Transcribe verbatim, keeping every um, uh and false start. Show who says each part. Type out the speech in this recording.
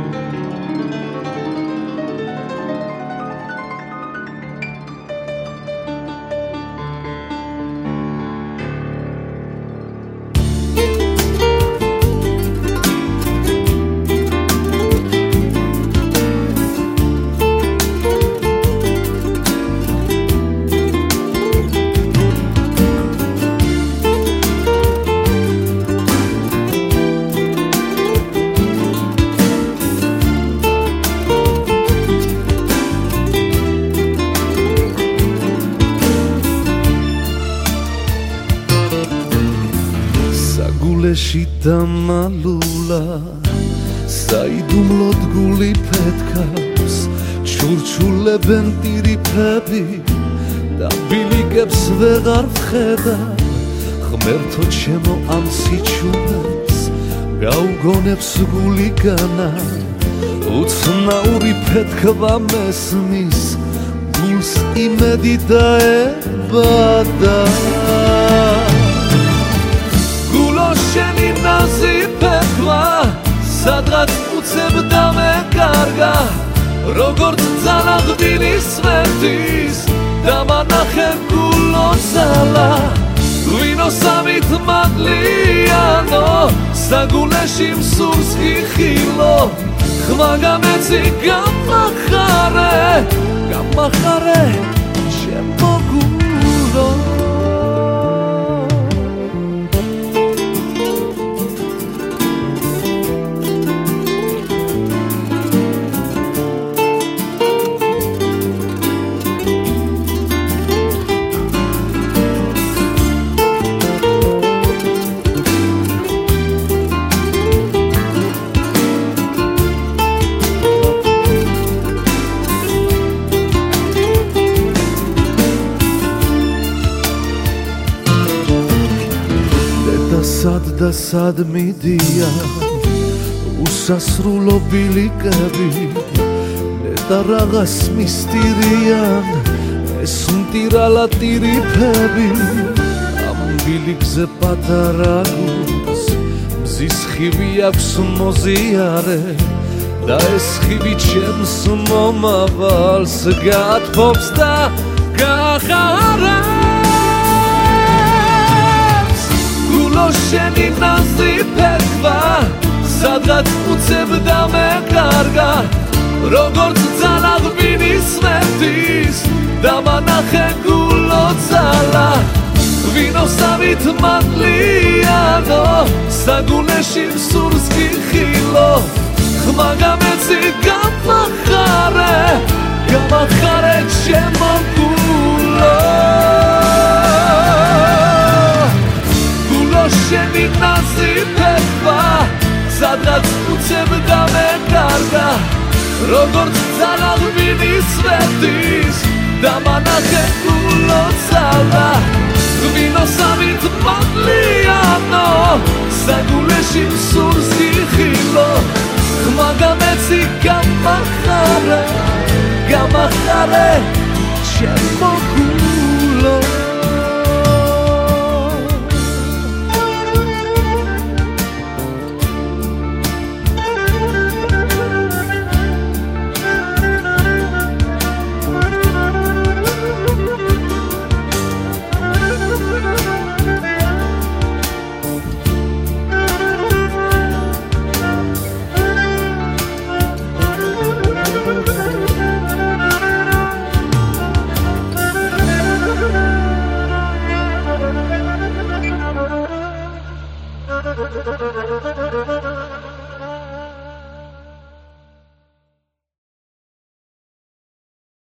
Speaker 1: Leșita malula Saidumlot guli petkaus Čurčule bentiri pebi Da biligებს vegar vხედა Ღმერთო ჩემო ამ სიჩუეს გაუგონებს გულიგანა უცნაური ფეთქვა მესმის გულს იმედი დაებადა შენი ნაზი ფეთქვა სადღაც უცებდა მე კარგა როგორც ძალაღბილის სვეტის დამანახე გულო ზალა ღვინო სამით მადლიანო საგულეში მსურს ხილო ხმა გამეცი გამახარე გამახარე ჩემო გულო სად და სად მიდია უსასრულო ბილიკები და რაღაც მისტირიან ეს მტირალა ტირიფები ამ ბილიკზე პატარა გულს მზის ხივი აქვს მოზიარე და ეს ხივი ჩემს მომავალს გათბობს და გახარებს შენი ნაზი ფეთქვა სადღაც უცებდა მე კარგა როგორც ძალაღბილის სვეტის დამანახე გულო ზალა ღვინო სამით მადლიანო საგულეში მსურს ხილო ხმა გამეცი გამახარე გამახარე ჩემო გულო შენი ნაზი ფეთქვა სადღაც უცებდა მე კარგა როგორც ძალაღბილის სვეტის დამანახე გულო ზალა ღვინო სამით მადლიანო საგულეში მსურს ხილო ხმა გამეცი გამახარე გამახარე ჩემო გულო
Speaker 2: Thank you.